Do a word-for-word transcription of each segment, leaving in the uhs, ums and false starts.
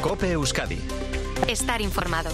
COPE Euskadi. Estar informado.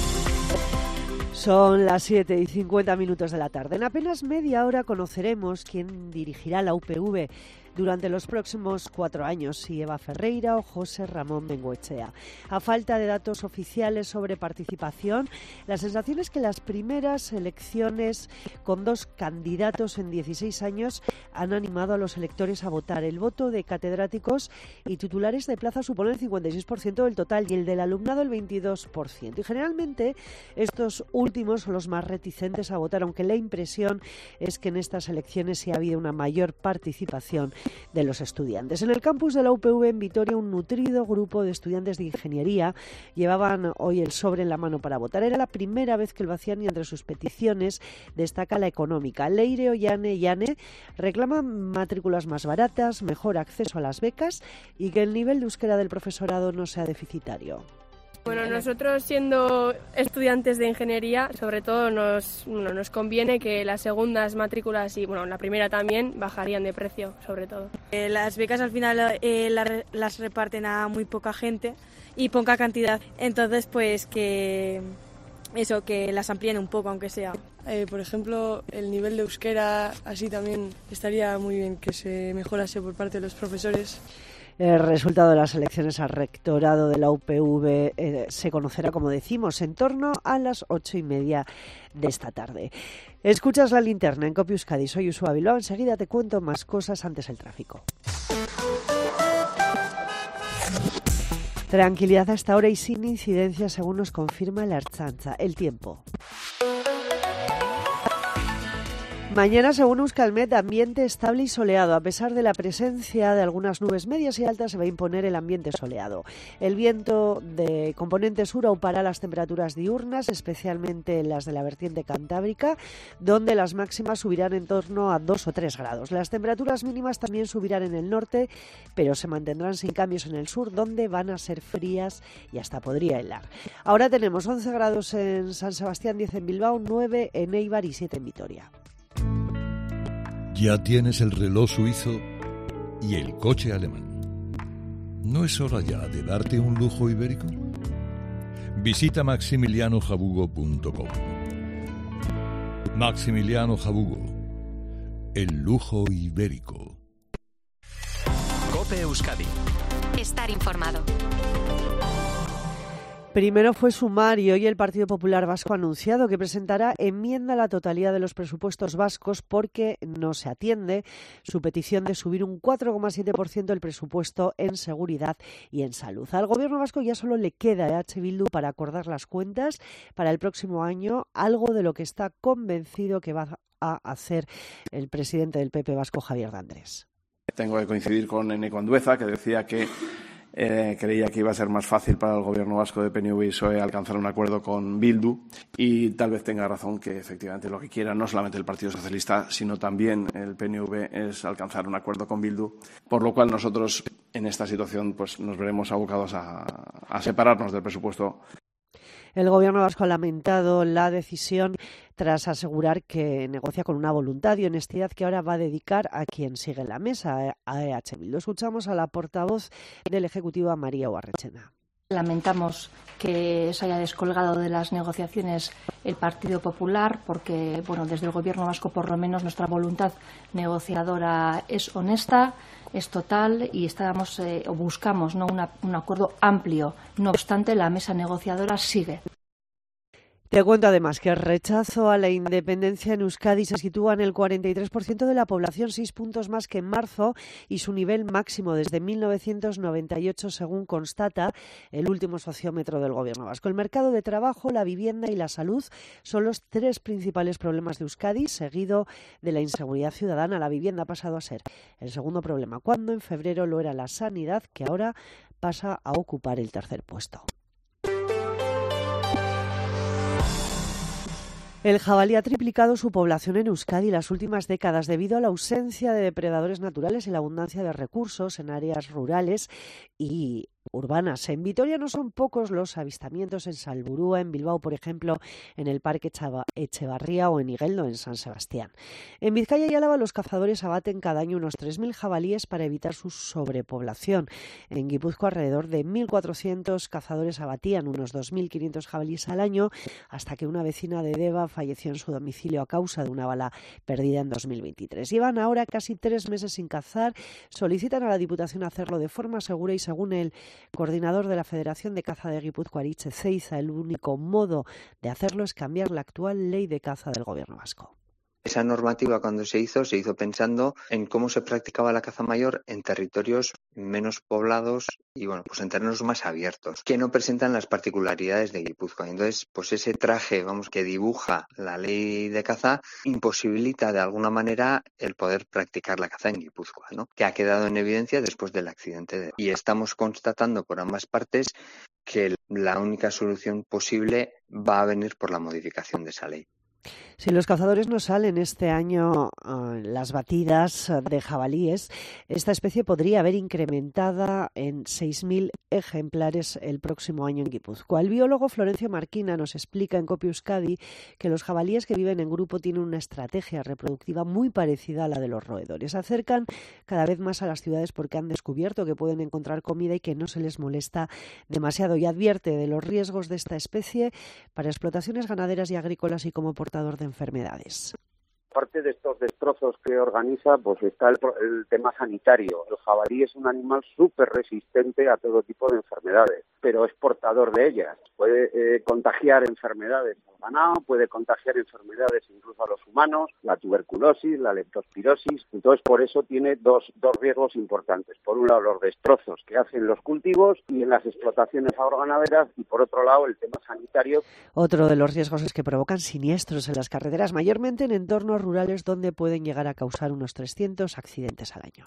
Son las siete y cincuenta minutos de la tarde. En apenas media hora conoceremos quién dirigirá la U P V durante los próximos cuatro años, si Eva Ferreira o José Ramón Bengoechea. A falta de datos oficiales sobre participación, la sensación es que las primeras elecciones con dos candidatos en dieciséis años han animado a los electores a votar. El voto de catedráticos y titulares de plaza supone el cincuenta y seis por ciento del total y el del alumnado el veintidós por ciento. Y generalmente estos últimos son los más reticentes a votar, aunque la impresión es que en estas elecciones sí ha habido una mayor participación de los estudiantes. En el campus de la U P V en Vitoria, un nutrido grupo de estudiantes de ingeniería llevaban hoy el sobre en la mano para votar. Era la primera vez que lo hacían y entre sus peticiones destaca la económica. Leire Ollane Llane reclaman matrículas más baratas, mejor acceso a las becas y que el nivel de euskera del profesorado no sea deficitario. Bueno, nosotros siendo estudiantes de ingeniería, sobre todo nos, bueno, nos conviene que las segundas matrículas y bueno, la primera también bajarían de precio, sobre todo. Eh, las becas al final eh, la, las reparten a muy poca gente y poca cantidad, entonces pues que eso, que las amplíen un poco, aunque sea. Eh, por ejemplo, el nivel de euskera, así también estaría muy bien que se mejorase por parte de los profesores. El resultado de las elecciones al rectorado de la U P V eh, se conocerá, como decimos, en torno a las ocho y media de esta tarde. Escuchas La Linterna en COPE Euskadi. Soy Uxue Bilbao. Enseguida te cuento más cosas, antes el tráfico. Tranquilidad hasta ahora y sin incidencias, según nos confirma la Ertzaintza. El tiempo. Mañana, según Euskalmet, ambiente estable y soleado. A pesar de la presencia de algunas nubes medias y altas, se va a imponer el ambiente soleado. El viento de componente sur aupará las temperaturas diurnas, especialmente las de la vertiente cantábrica, donde las máximas subirán en torno a dos o tres grados. Las temperaturas mínimas también subirán en el norte, pero se mantendrán sin cambios en el sur, donde van a ser frías y hasta podría helar. Ahora tenemos once grados en San Sebastián, diez en Bilbao, nueve en Eibar y siete en Vitoria. Ya tienes el reloj suizo y el coche alemán. ¿No es hora ya de darte un lujo ibérico? Visita maximiliano jabugo punto com. Maximiliano Jabugo, el lujo ibérico. COPE Euskadi. Estar informado. Primero fue sumar y hoy el Partido Popular Vasco ha anunciado que presentará enmienda a la totalidad de los presupuestos vascos porque no se atiende su petición de subir un cuatro coma siete por ciento el presupuesto en seguridad y en salud. Al Gobierno vasco ya solo le queda a H Bildu para acordar las cuentas para el próximo año, algo de lo que está convencido que va a hacer el presidente del P P vasco, Javier de Andrés. Tengo que coincidir con Eneko Andueza, que decía que Eh, creía que iba a ser más fácil para el gobierno vasco de P N V y P S O E alcanzar un acuerdo con Bildu y tal vez tenga razón que efectivamente lo que quiera no solamente el Partido Socialista sino también el P N V es alcanzar un acuerdo con Bildu, por lo cual nosotros en esta situación pues nos veremos abocados a, a separarnos del presupuesto. El Gobierno vasco ha lamentado la decisión tras asegurar que negocia con una voluntad y honestidad que ahora va a dedicar a quien sigue en la mesa, a E H Bildu. Escuchamos a la portavoz del Ejecutivo, a María Uarretxena. Lamentamos que se haya descolgado de las negociaciones el Partido Popular porque, bueno, desde el Gobierno vasco por lo menos nuestra voluntad negociadora es honesta, es total y estábamos eh, o buscamos no una, un acuerdo amplio. No obstante, la mesa negociadora sigue. Te cuento además que el rechazo a la independencia en Euskadi se sitúa en el cuarenta y tres por ciento de la población, seis puntos más que en marzo y su nivel máximo desde mil novecientos noventa y ocho, según constata el último sociómetro del Gobierno vasco. El mercado de trabajo, la vivienda y la salud son los tres principales problemas de Euskadi, seguido de la inseguridad ciudadana. La vivienda ha pasado a ser el segundo problema, cuando en febrero lo era la sanidad, que ahora pasa a ocupar el tercer puesto. El jabalí ha triplicado su población en Euskadi las últimas décadas debido a la ausencia de depredadores naturales y la abundancia de recursos en áreas rurales y urbanas. En Vitoria no son pocos los avistamientos en Salburúa, en Bilbao, por ejemplo, en el Parque Echevarría o en Igueldo, en San Sebastián. En Vizcaya y Álava los cazadores abaten cada año unos tres mil jabalíes para evitar su sobrepoblación. En Guipúzcoa alrededor de mil cuatrocientos cazadores abatían unos dos mil quinientos jabalíes al año, hasta que una vecina de Deva falleció en su domicilio a causa de una bala perdida en dos mil veintitrés. Llevan ahora casi tres meses sin cazar, solicitan a la Diputación hacerlo de forma segura y, según el coordinador de la Federación de Caza de Guipúzcoa, Aritxe Ceiza, el único modo de hacerlo es cambiar la actual ley de caza del Gobierno vasco. Esa normativa, cuando se hizo, se hizo pensando en cómo se practicaba la caza mayor en territorios menos poblados y, bueno, pues en terrenos más abiertos, que no presentan las particularidades de Guipúzcoa. Entonces, pues ese traje, vamos, que dibuja la ley de caza, imposibilita de alguna manera el poder practicar la caza en Guipúzcoa, ¿no? Que ha quedado en evidencia después del accidente. De... Y estamos constatando por ambas partes que la única solución posible va a venir por la modificación de esa ley. Si los cazadores no salen este año uh, las batidas de jabalíes, esta especie podría haber incrementada en seis mil ejemplares el próximo año en Guipúzcoa. El biólogo Florencio Marquina nos explica en Cope Euskadi que los jabalíes que viven en grupo tienen una estrategia reproductiva muy parecida a la de los roedores. Se acercan cada vez más a las ciudades porque han descubierto que pueden encontrar comida y que no se les molesta demasiado, y advierte de los riesgos de esta especie para explotaciones ganaderas y agrícolas y como portador de enfermedades. Aparte de estos destrozos que organiza, pues está el, el tema sanitario. El jabalí es un animal súper resistente a todo tipo de enfermedades, pero es portador de ellas. Puede eh, contagiar enfermedades al ganado, puede contagiar enfermedades incluso a los humanos, la tuberculosis, la leptospirosis. Entonces, por eso tiene dos, dos riesgos importantes. Por un lado, los destrozos que hacen los cultivos y en las explotaciones agroganaderas, y por otro lado, el tema sanitario. Otro de los riesgos es que provocan siniestros en las carreteras, mayormente en entornos rurales donde pueden llegar a causar unos trescientos accidentes al año.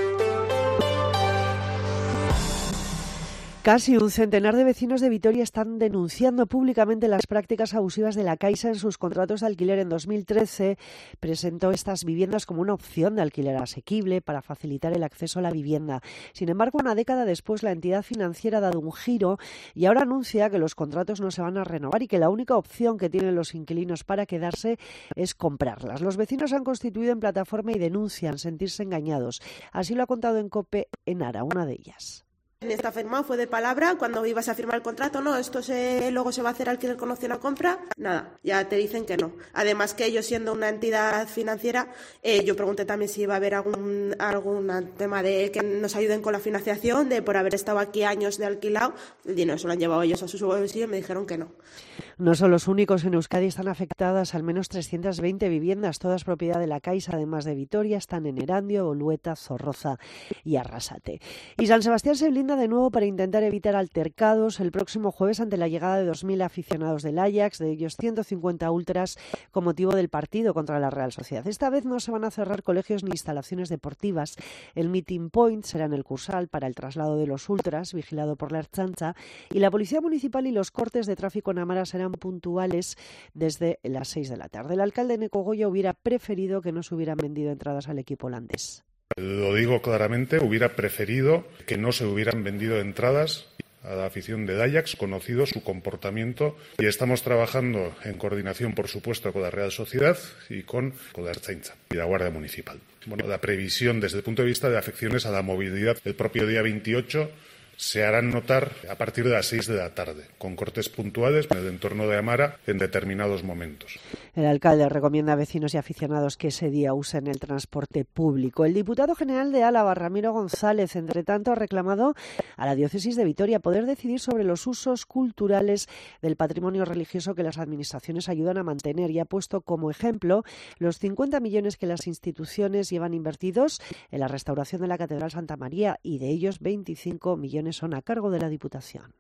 Casi un centenar de vecinos de Vitoria están denunciando públicamente las prácticas abusivas de la Caixa en sus contratos de alquiler. En dos mil trece presentó estas viviendas como una opción de alquiler asequible para facilitar el acceso a la vivienda. Sin embargo, una década después, la entidad financiera ha dado un giro y ahora anuncia que los contratos no se van a renovar y que la única opción que tienen los inquilinos para quedarse es comprarlas. Los vecinos han constituido en plataforma y denuncian sentirse engañados. Así lo ha contado en COPE Enara, una de ellas. Está firmado, fue de palabra, cuando ibas a firmar el contrato, no, esto se, luego se va a hacer alquiler con opción a compra, nada, ya te dicen que no. Además que ellos, siendo una entidad financiera, eh, yo pregunté también si iba a haber algún, algún tema de que nos ayuden con la financiación, de por haber estado aquí años de alquilado, el dinero se lo han llevado ellos a su bolsillo y me dijeron que no. No son los únicos. En Euskadi están afectadas al menos trescientas veinte viviendas, todas propiedad de la Caixa, además de Vitoria, están en Erandio, Bolueta, Zorroza y Arrasate. Y San Sebastián se blinda de nuevo para intentar evitar altercados el próximo jueves ante la llegada de dos mil aficionados del Ajax, de ellos ciento cincuenta ultras, con motivo del partido contra la Real Sociedad. Esta vez no se van a cerrar colegios ni instalaciones deportivas. El meeting point será en el Cursal para el traslado de los ultras, vigilado por la Ertzaintza, y la Policía Municipal y los cortes de tráfico en Amara serán puntuales desde las seis de la tarde. El alcalde Neco Goya hubiera preferido que no se hubieran vendido entradas al equipo holandés. Lo digo claramente, hubiera preferido que no se hubieran vendido entradas a la afición de Ajax, conocido su comportamiento, y estamos trabajando en coordinación, por supuesto, con la Real Sociedad y con, con la Ertzaintza y la Guardia Municipal. Bueno, la previsión desde el punto de vista de afecciones a la movilidad el propio día veintiocho se harán notar a partir de las seis de la tarde, con cortes puntuales en el entorno de Amara en determinados momentos. El alcalde recomienda a vecinos y aficionados que ese día usen el transporte público. El diputado general de Álava, Ramiro González, entre tanto, ha reclamado a la diócesis de Vitoria poder decidir sobre los usos culturales del patrimonio religioso que las administraciones ayudan a mantener, y ha puesto como ejemplo los cincuenta millones que las instituciones llevan invertidos en la restauración de la Catedral Santa María, y de ellos veinticinco millones son a cargo de la Diputación.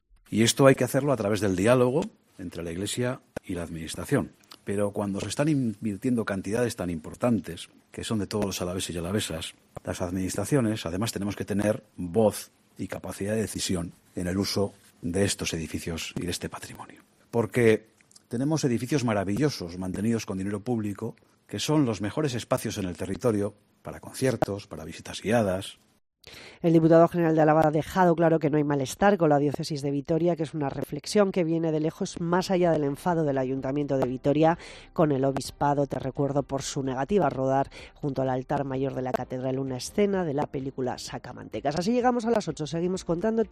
Y esto hay que hacerlo a través del diálogo entre la Iglesia y la Administración. Pero cuando se están invirtiendo cantidades tan importantes, que son de todos los alaveses y alavesas, las administraciones, además, tenemos que tener voz y capacidad de decisión en el uso de estos edificios y de este patrimonio. Porque tenemos edificios maravillosos mantenidos con dinero público, que son los mejores espacios en el territorio para conciertos, para visitas guiadas, El diputado general de Álava ha dejado claro que no hay malestar con la diócesis de Vitoria, que es una reflexión que viene de lejos, más allá del enfado del Ayuntamiento de Vitoria con el obispado, te recuerdo, por su negativa a rodar junto al altar mayor de la catedral una escena de la película Sacamantecas. Así llegamos a las ocho, seguimos contando.